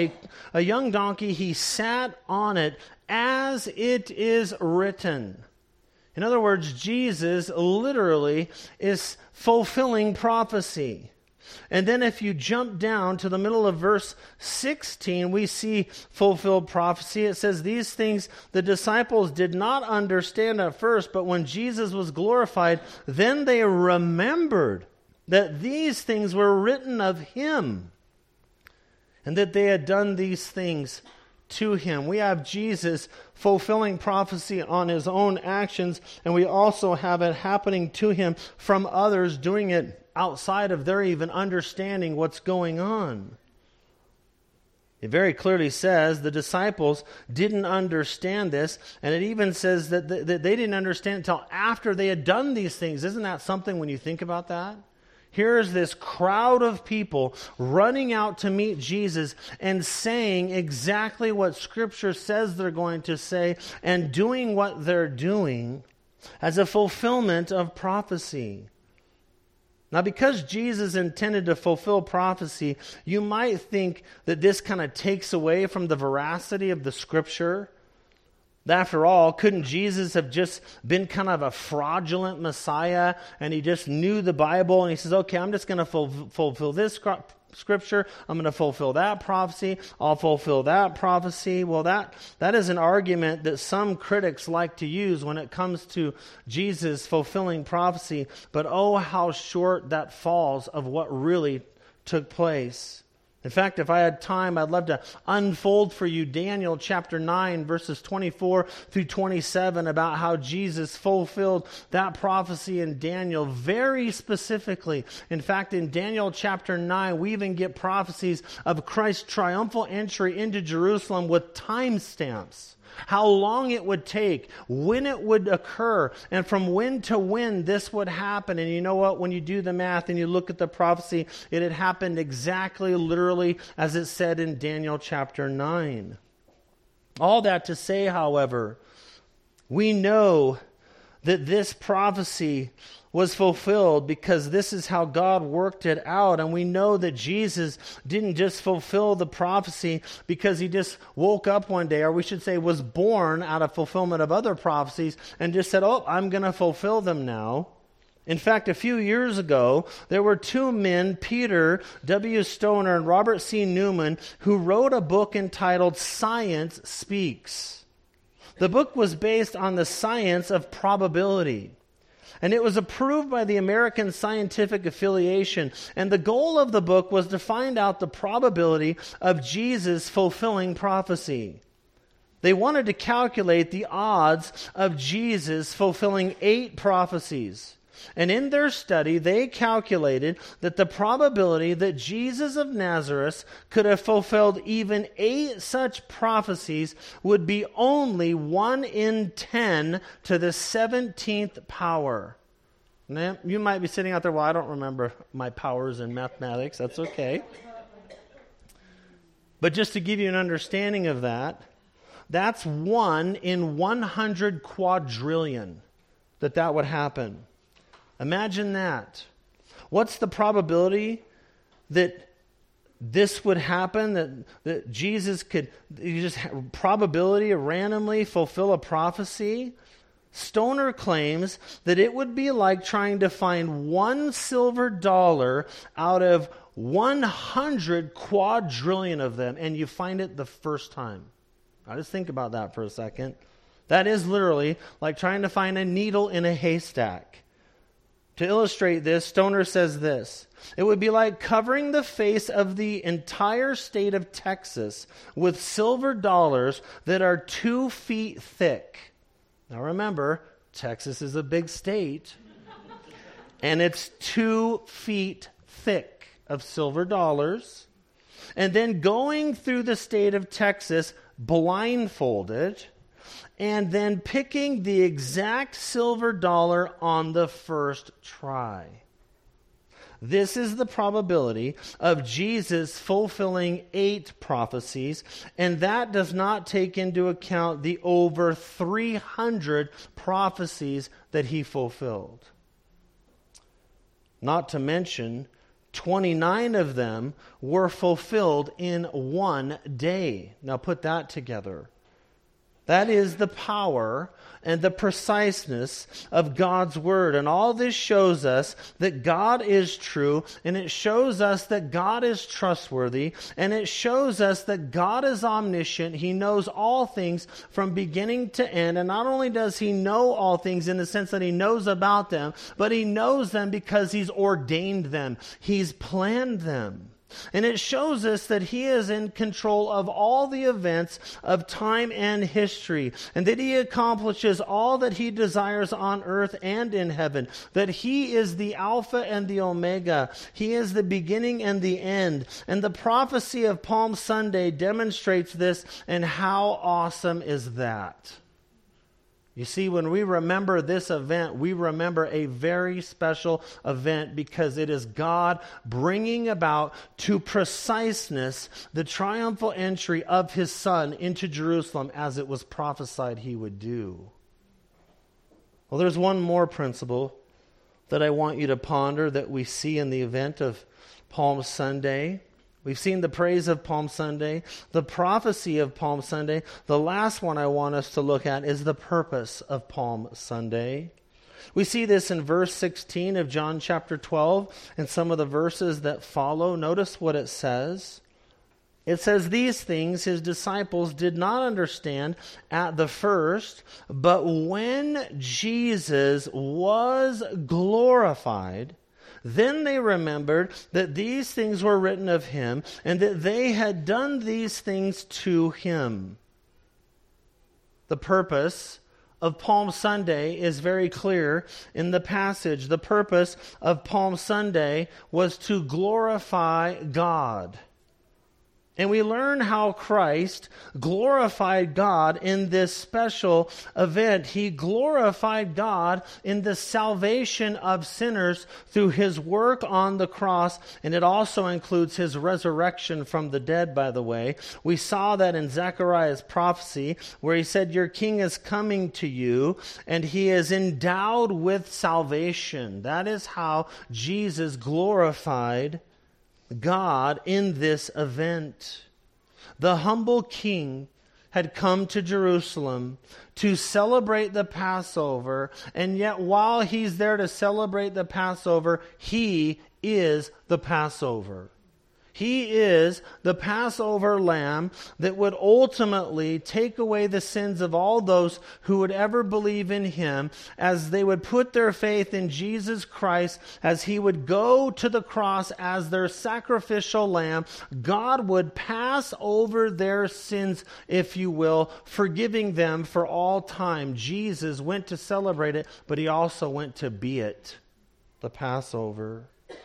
he sat on it, as it is written." In other words, Jesus literally is fulfilling prophecy. And then if you jump down to the middle of verse 16, we see fulfilled prophecy. It says, "These things the disciples did not understand at first, but when Jesus was glorified, then they remembered that these things were written of Him, and that they had done these things to Him." We have Jesus fulfilling prophecy on His own actions, and we also have it happening to Him from others doing it outside of their even understanding what's going on. It very clearly says the disciples didn't understand this, and it even says that they didn't understand it until after they had done these things. Isn't that something when you think about that? Here's this crowd of people running out to meet Jesus and saying exactly what Scripture says they're going to say and doing what they're doing as a fulfillment of prophecy. Now, because Jesus intended to fulfill prophecy, you might think that this kind of takes away from the veracity of the Scripture. After all, couldn't Jesus have just been kind of a fraudulent Messiah and He just knew the Bible and He says, "Okay, I'm just going to fulfill this Scripture. I'm going to fulfill that prophecy. I'll fulfill that prophecy." Well, that is an argument that some critics like to use when it comes to Jesus fulfilling prophecy. But oh, how short that falls of what really took place. In fact, if I had time, I'd love to unfold for you Daniel chapter 9, verses 24 through 27, about how Jesus fulfilled that prophecy in Daniel very specifically. In fact, in Daniel chapter 9, we even get prophecies of Christ's triumphal entry into Jerusalem with timestamps. How long it would take, when it would occur, and from when to when this would happen. And you know what? When you do the math and you look at the prophecy, it had happened exactly, literally, as it said in Daniel chapter 9. All that to say, however, we know that this prophecy was fulfilled because this is how God worked it out. And we know that Jesus didn't just fulfill the prophecy because he just woke up one day, or we should say was born out of fulfillment of other prophecies and just said, oh, I'm going to fulfill them now. In fact, a few years ago, there were two men, Peter W. Stoner and Robert C. Newman, who wrote a book entitled Science Speaks. The book was based on the science of probability. And it was approved by the American Scientific Affiliation. And the goal of the book was to find out the probability of Jesus fulfilling prophecy. They wanted to calculate the odds of Jesus fulfilling 8 prophecies. And in their study, they calculated that the probability that Jesus of Nazareth could have fulfilled even 8 such prophecies would be only 1 in 10 to the 17th power. Now, you might be sitting out there, well, I don't remember my powers in mathematics. That's okay. But just to give you an understanding of that, that's 1 in 100 quadrillion that would happen. Imagine that. What's the probability that this would happen, that Jesus could probability randomly fulfill a prophecy? Stoner claims that it would be like trying to find one silver dollar out of 100 quadrillion of them, and you find it the first time. Now just think about that for a second. That is literally like trying to find a needle in a haystack. To illustrate this, Stoner says this: it would be like covering the face of the entire state of Texas with silver dollars that are 2 feet thick. Now remember, Texas is a big state, and it's 2 feet thick of silver dollars, and then going through the state of Texas blindfolded, and then picking the exact silver dollar on the first try. This is the probability of Jesus fulfilling 8 prophecies, and that does not take into account the over 300 prophecies that he fulfilled. Not to mention, 29 of them were fulfilled in 1 day. Now put that together. That is the power and the preciseness of God's Word. And all this shows us that God is true, and it shows us that God is trustworthy, and it shows us that God is omniscient. He knows all things from beginning to end. And not only does he know all things in the sense that he knows about them, but he knows them because he's ordained them. He's planned them. And it shows us that he is in control of all the events of time and history, and that he accomplishes all that he desires on earth and in heaven, that he is the Alpha and the Omega. He is the beginning and the end. And the prophecy of Palm Sunday demonstrates this, and how awesome is that? You see, when we remember this event, we remember a very special event because it is God bringing about to preciseness the triumphal entry of his Son into Jerusalem as it was prophesied he would do. Well, there's one more principle that I want you to ponder that we see in the event of Palm Sunday. We've seen the praise of Palm Sunday, the prophecy of Palm Sunday. The last one I want us to look at is the purpose of Palm Sunday. We see this in verse 16 of John chapter 12 and some of the verses that follow. Notice what it says. It says, "These things his disciples did not understand at the first, but when Jesus was glorified, Then they remembered that these things were written of him, and that they had done these things to him. The purpose of Palm Sunday is very clear in the passage. The purpose of Palm Sunday was to glorify God. And we learn how Christ glorified God in this special event. He glorified God in the salvation of sinners through his work on the cross, and it also includes his resurrection from the dead, by the way. We saw that in Zechariah's prophecy, where he said, "Your king is coming to you, and he is endowed with salvation." That is how Jesus glorified God in this event. The humble king had come to Jerusalem to celebrate the Passover, and yet while he's there to celebrate the Passover, he is the Passover. He is the Passover lamb that would ultimately take away the sins of all those who would ever believe in him, as they would put their faith in Jesus Christ, as he would go to the cross as their sacrificial lamb. God would pass over their sins, if you will, forgiving them for all time. Jesus went to celebrate it, but he also went to be it, the Passover.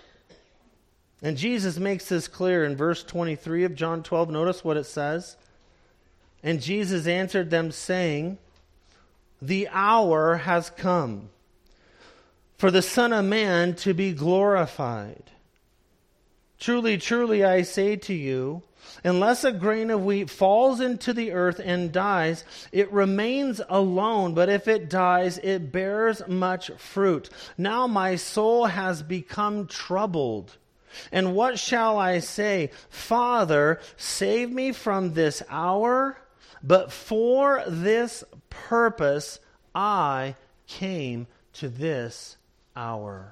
And Jesus makes this clear in verse 23 of John 12. Notice what it says. "And Jesus answered them, saying, The hour has come for the Son of Man to be glorified. Truly, truly, I say to you, unless a grain of wheat falls into the earth and dies, it remains alone. But if it dies, it bears much fruit. Now my soul has become troubled. And what shall I say? Father, save me from this hour. But for this purpose I came to this hour."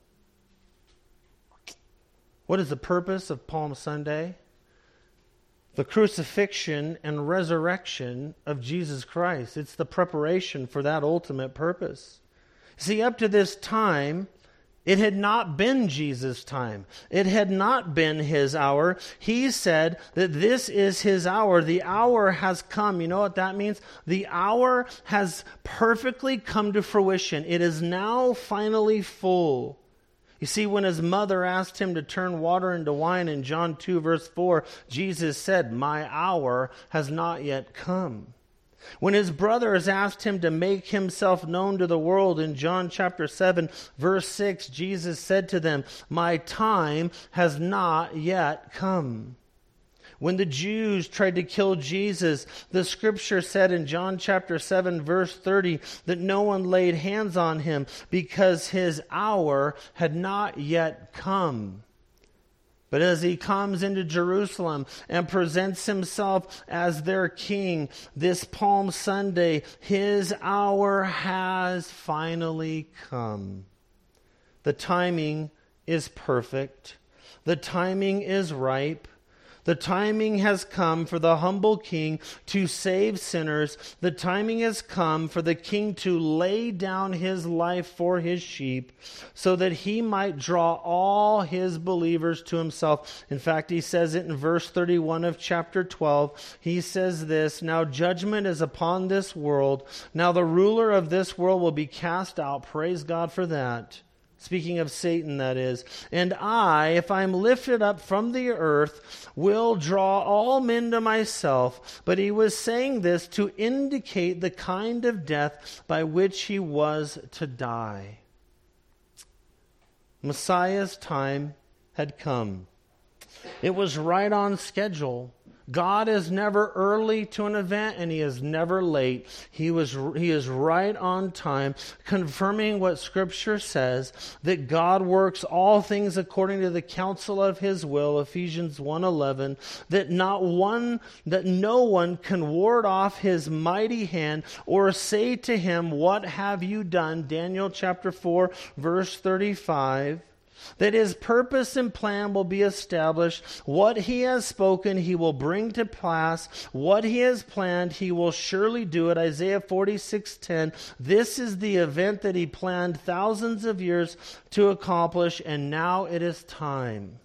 What is the purpose of Palm Sunday? The crucifixion and resurrection of Jesus Christ. It's the preparation for that ultimate purpose. See, up to this time, it had not been Jesus' time. It had not been his hour. He said that this is his hour. The hour has come. You know what that means? The hour has perfectly come to fruition. It is now finally full. You see, when his mother asked him to turn water into wine in John 2 verse 4, Jesus said, "My hour has not yet come." When his brothers asked him to make himself known to the world in John chapter 7, verse 6, Jesus said to them, "My time has not yet come." When the Jews tried to kill Jesus, the scripture said in John chapter 7, verse 30, that no one laid hands on him because his hour had not yet come. But as he comes into Jerusalem and presents himself as their king this Palm Sunday, his hour has finally come. The timing is perfect. The timing is ripe. The timing has come for the humble king to save sinners. The timing has come for the king to lay down his life for his sheep so that he might draw all his believers to himself. In fact, he says it in verse 31 of chapter 12. He says this, "Now judgment is upon this world. Now the ruler of this world will be cast out." Praise God for that. Speaking of Satan, that is. "And I, if I am lifted up from the earth, will draw all men to myself." But he was saying this to indicate the kind of death by which he was to die. Messiah's time had come. It was right on schedule. God is never early to an event, and he is never late. He is right on time, confirming what Scripture says, that God works all things according to the counsel of his will, Ephesians 1:11, that no one can ward off his mighty hand or say to him, "What have you done?" Daniel chapter 4, verse 35. that his purpose and plan will be established. What he has spoken, he will bring to pass. What he has planned, he will surely do it. Isaiah 46:10. This is the event that he planned thousands of years to accomplish, and now it is time.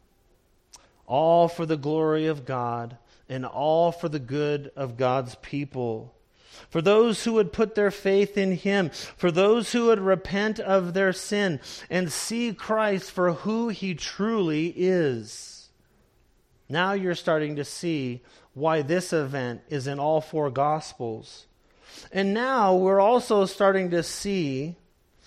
All for the glory of God, and all for the good of God's people. For those who would put their faith in him, for those who would repent of their sin and see Christ for who he truly is. Now you're starting to see why this event is in all four Gospels. And now we're also starting to see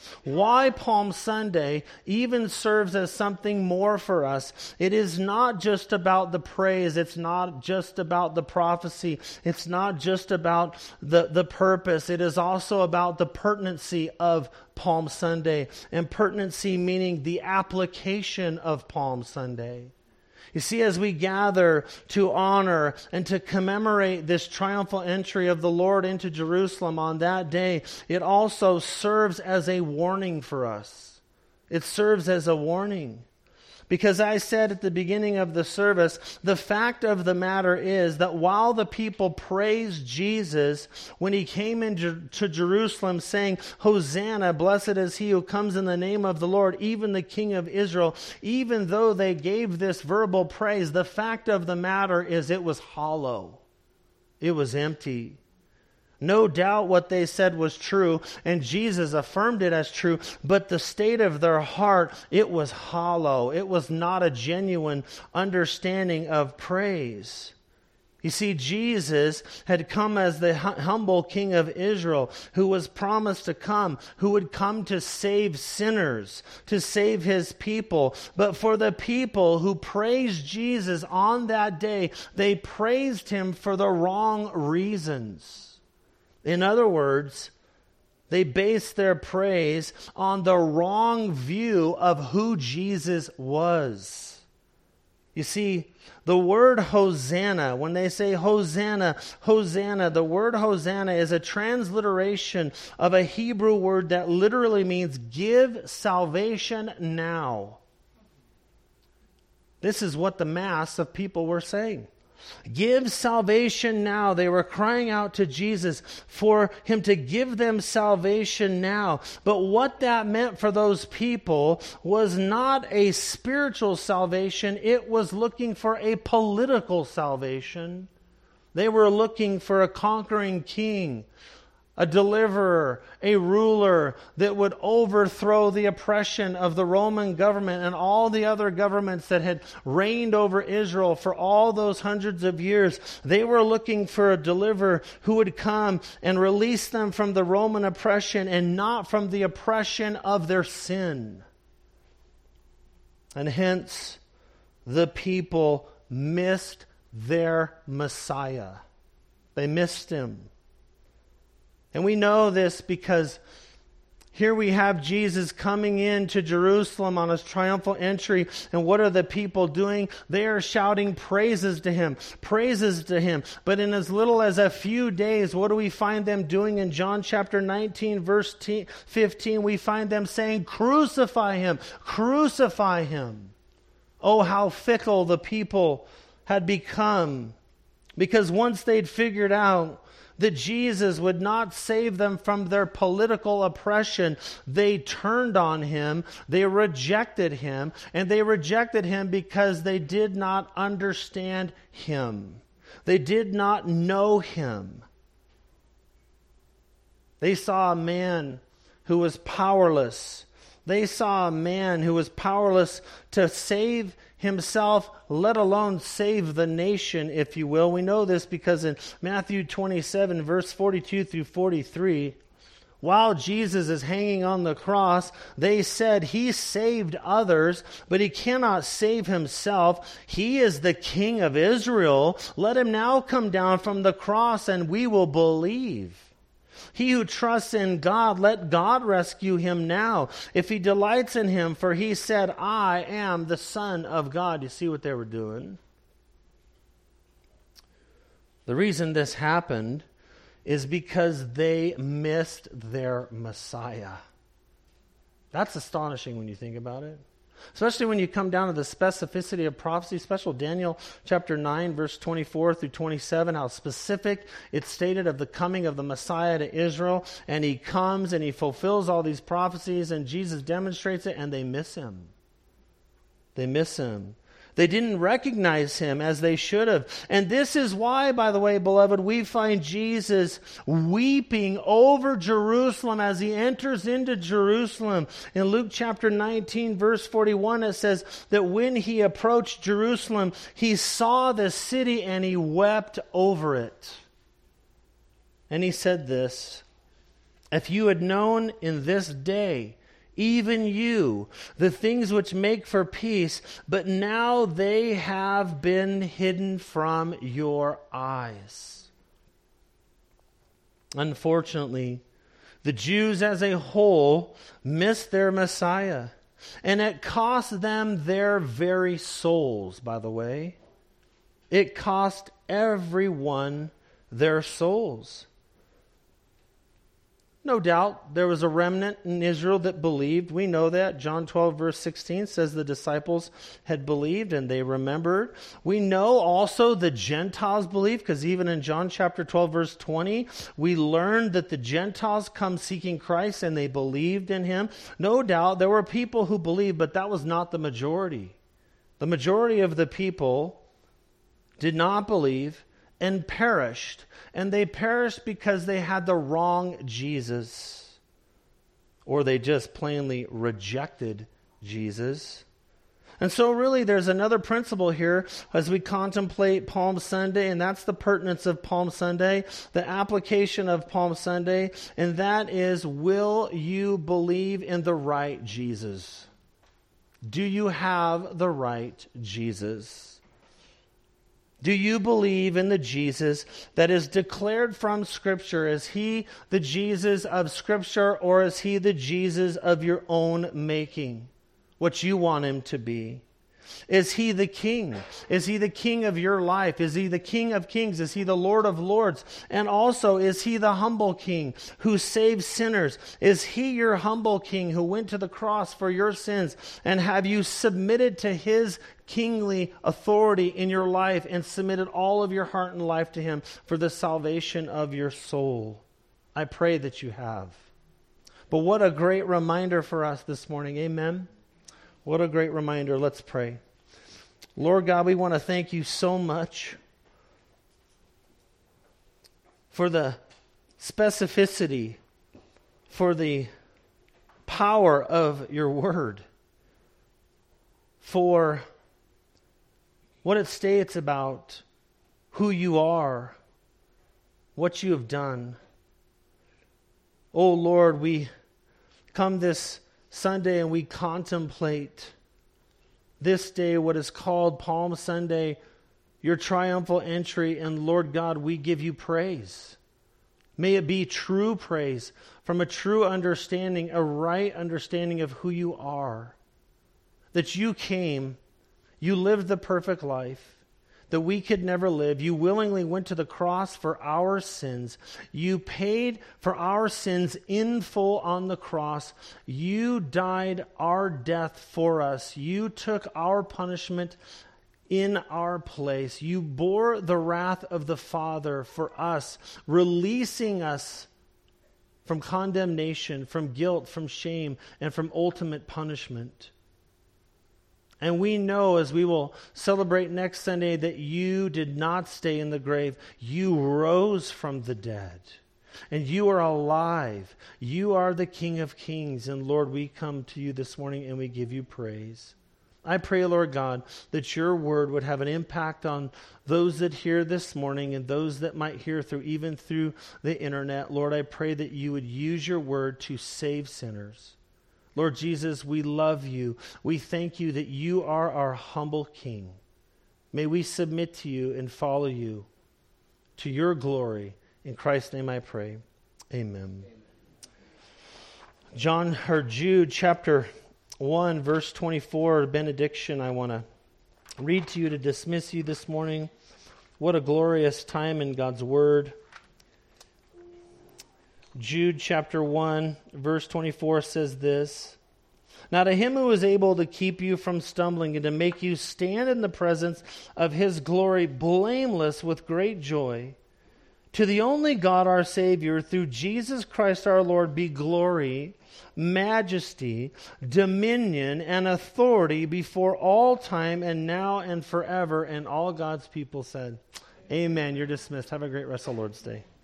why Palm Sunday even serves as something more for us. It is not just about the praise. It's not just about the prophecy. It's not just about the purpose. It is also about the pertinency of Palm Sunday. And pertinency meaning the application of Palm Sunday. You see, as we gather to honor and to commemorate this triumphal entry of the Lord into Jerusalem on that day, it also serves as a warning for us. It serves as a warning. Because I said at the beginning of the service, the fact of the matter is that while the people praised Jesus when he came into Jerusalem saying, Hosanna, blessed is he who comes in the name of the Lord, even the King of Israel, even though they gave this verbal praise, the fact of the matter is it was hollow. It was empty. No doubt what they said was true, and Jesus affirmed it as true, but the state of their heart, it was hollow. It was not a genuine understanding of praise. You see, Jesus had come as the humble King of Israel, who was promised to come, who would come to save sinners, to save his people. But for the people who praised Jesus on that day, they praised him for the wrong reasons. In other words, they based their praise on the wrong view of who Jesus was. You see, the word Hosanna, when they say Hosanna, Hosanna, the word Hosanna is a transliteration of a Hebrew word that literally means give salvation now. This is what the mass of people were saying. Give salvation now. They were crying out to Jesus for him to give them salvation now. But what that meant for those people was not a spiritual salvation. It was looking for a political salvation. They were looking for a conquering king, a deliverer, a ruler that would overthrow the oppression of the Roman government and all the other governments that had reigned over Israel for all those hundreds of years. They were looking for a deliverer who would come and release them from the Roman oppression and not from the oppression of their sin. And hence, the people missed their Messiah. They missed him. And we know this because here we have Jesus coming into Jerusalem on his triumphal entry. And what are the people doing? They are shouting praises to him. Praises to him. But in as little as a few days, what do we find them doing in John chapter 19, verse 15? We find them saying, crucify him. Crucify him. Oh, how fickle the people had become. Because once they'd figured out that Jesus would not save them from their political oppression, they turned on him, they rejected him, and they rejected him because they did not understand him. They did not know him. They saw a man who was powerless. They saw a man who was powerless to save himself, let alone save the nation, if you will. We know this because in Matthew 27, verse 42 through 43, while Jesus is hanging on the cross, they said, he saved others, but he cannot save himself. He is the King of Israel. Let him now come down from the cross and we will believe. He who trusts in God, let God rescue him now, if he delights in him, for he said, I am the Son of God. You see what they were doing? The reason this happened is because they missed their Messiah. That's astonishing when you think about it. Especially when you come down to the specificity of prophecy, especially Daniel chapter 9, verse 24 through 27, how specific it's stated of the coming of the Messiah to Israel. And he comes and he fulfills all these prophecies, and Jesus demonstrates it, and they miss him. They miss him. They didn't recognize him as they should have. And this is why, by the way, beloved, we find Jesus weeping over Jerusalem as he enters into Jerusalem. In Luke chapter 19, verse 41, it says that when he approached Jerusalem, he saw the city and he wept over it. And he said this, "If you had known in this day, even you, the things which make for peace, but now they have been hidden from your eyes." Unfortunately, the Jews as a whole missed their Messiah. And it cost them their very souls, by the way. It cost everyone their souls. No doubt there was a remnant in Israel that believed. We know that. John 12 verse 16 says the disciples had believed and they remembered. We know also the Gentiles believed, because even in John chapter 12 verse 20, we learned that the Gentiles come seeking Christ and they believed in him. No doubt there were people who believed, but that was not the majority. The majority of the people did not believe and perished. And they perished because they had the wrong Jesus. Or they just plainly rejected Jesus. And so really there's another principle here as we contemplate Palm Sunday, and that's the pertinence of Palm Sunday, the application of Palm Sunday, and that is, will you believe in the right Jesus? Do you have the right Jesus? Do you believe in the Jesus that is declared from Scripture? Is he the Jesus of Scripture, or is he the Jesus of your own making? What you want him to be? Is he the King? Is he the King of your life? Is he the King of kings? Is he the Lord of lords? And also, is he the humble King who saves sinners? Is he your humble King who went to the cross for your sins? And have you submitted to his kingly authority in your life and submitted all of your heart and life to him for the salvation of your soul? I pray that you have. But what a great reminder for us this morning. Amen. What a great reminder. Let's pray. Lord God, we want to thank you so much for the specificity, for the power of your word, for what it states about who you are, what you have done. Oh Lord, we come this Sunday and we contemplate this day, what is called Palm Sunday, your triumphal entry, and Lord God, we give you praise. May it be true praise from a true understanding, a right understanding of who you are. That you came, you lived the perfect life that we could never live. You willingly went to the cross for our sins. You paid for our sins in full on the cross. You died our death for us. You took our punishment in our place. You bore the wrath of the Father for us, releasing us from condemnation, from guilt, from shame, and from ultimate punishment. And we know, as we will celebrate next Sunday, that you did not stay in the grave. You rose from the dead. And you are alive. You are the King of Kings. And Lord, we come to you this morning and we give you praise. I pray, Lord God, that your word would have an impact on those that hear this morning and those that might hear even through the internet. Lord, I pray that you would use your word to save sinners. Lord Jesus, we love you. We thank you that you are our humble King. May we submit to you and follow you to your glory. In Christ's name I pray. Amen. Jude chapter 1, verse 24, benediction, I want to read to you to dismiss you this morning. What a glorious time in God's word. Jude chapter 1, verse 24 says this: Now to him who is able to keep you from stumbling and to make you stand in the presence of his glory blameless with great joy, to the only God our Savior, through Jesus Christ our Lord, be glory, majesty, dominion, and authority before all time and now and forever. And all God's people said, Amen. You're dismissed. Have a great rest of the Lord's Day.